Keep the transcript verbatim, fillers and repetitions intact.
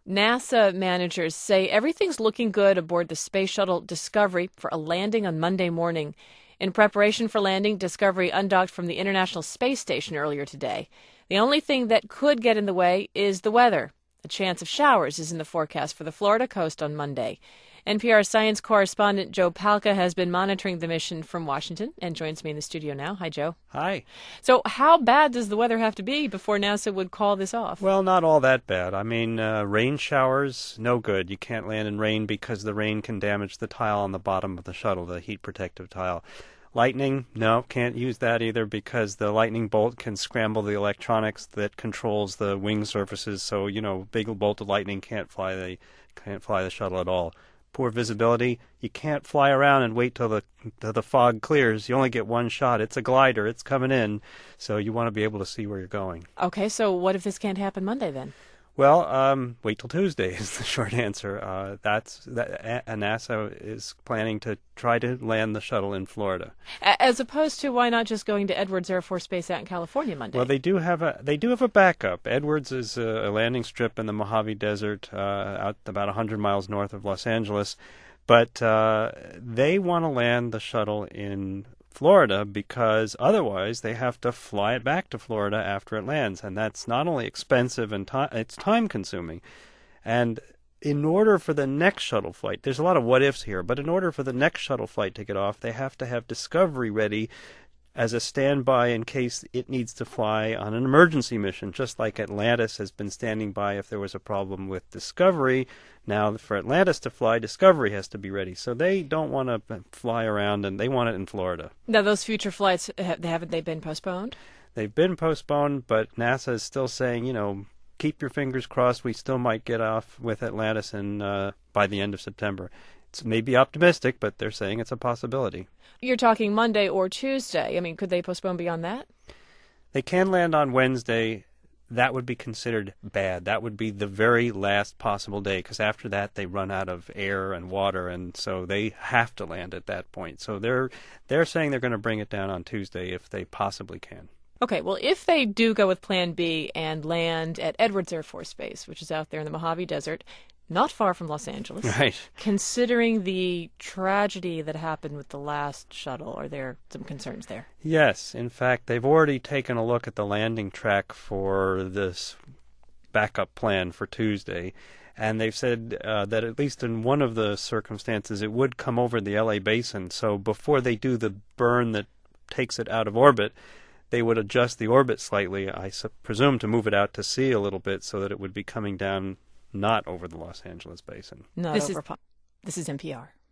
NASA managers say everything's looking good aboard the Space Shuttle Discovery for a landing on Monday morning. In preparation for landing, Discovery undocked from the International Space Station earlier today. The only thing that could get in the way is the weather. A chance of showers is in the forecast for the Florida coast on Monday. N P R science correspondent Joe Palca has been monitoring the mission from Washington and joins me in the studio now. Hi, Joe. Hi. So how bad does the weather have to be before NASA would call this off? Well, not all that bad. I mean, uh, rain showers, no good. You can't land in rain because the rain can damage the tile on the bottom of the shuttle, the heat protective tile. Lightning, no, can't use that either because the lightning bolt can scramble the electronics that controls the wing surfaces. So, you know, big bolt of lightning can't fly the can't fly the shuttle at all. Poor visibility. You can't fly around and wait till the till the fog clears. You only get one shot. It's a glider. It's coming in. So you want to be able to see where you're going. Okay, so what if this can't happen Monday then? Well, um, wait till Tuesday is the short answer. Uh, that's that, uh, NASA is planning to try to land the shuttle in Florida. As opposed to why not just going to Edwards Air Force Base out in California Monday? Well, they do have a they do have a backup. Edwards is a, a landing strip in the Mojave Desert, uh, out about one hundred miles north of Los Angeles, but uh, they want to land the shuttle in Florida because otherwise they have to fly it back to Florida after it lands, and that's not only expensive and time it's time consuming. And in order for the next shuttle flight, there's a lot of what ifs here, but in order for the next shuttle flight to get off, they have to have Discovery ready as a standby in case it needs to fly on an emergency mission, just like Atlantis has been standing by if there was a problem with Discovery. Now, for Atlantis to fly, Discovery has to be ready. So they don't want to fly around, and they want it in Florida. Now, those future flights, haven't they been postponed? They've been postponed, but NASA is still saying, you know, keep your fingers crossed. We still might get off with Atlantis in, uh, by the end of September. It's maybe optimistic, but they're saying it's a possibility. You're talking Monday or Tuesday. I mean, could they postpone beyond that? They can land on Wednesday. That would be considered bad. That would be the very last possible day, because after that they run out of air and water, and so they have to land at that point. So they're they're saying they're going to bring it down on Tuesday if they possibly can. Okay, well, if they do go with Plan B and land at Edwards Air Force Base, which is out there in the Mojave Desert, not far from Los Angeles. Right. Considering the tragedy that happened with the last shuttle, are there some concerns there? Yes. In fact, they've already taken a look at the landing track for this backup plan for Tuesday, and they've said uh, that at least in one of the circumstances it would come over the L A basin. So before they do the burn that takes it out of orbit, they would adjust the orbit slightly, I su- presume, to move it out to sea a little bit so that it would be coming down not over the Los Angeles basin. Not this over. Is, this is N P R.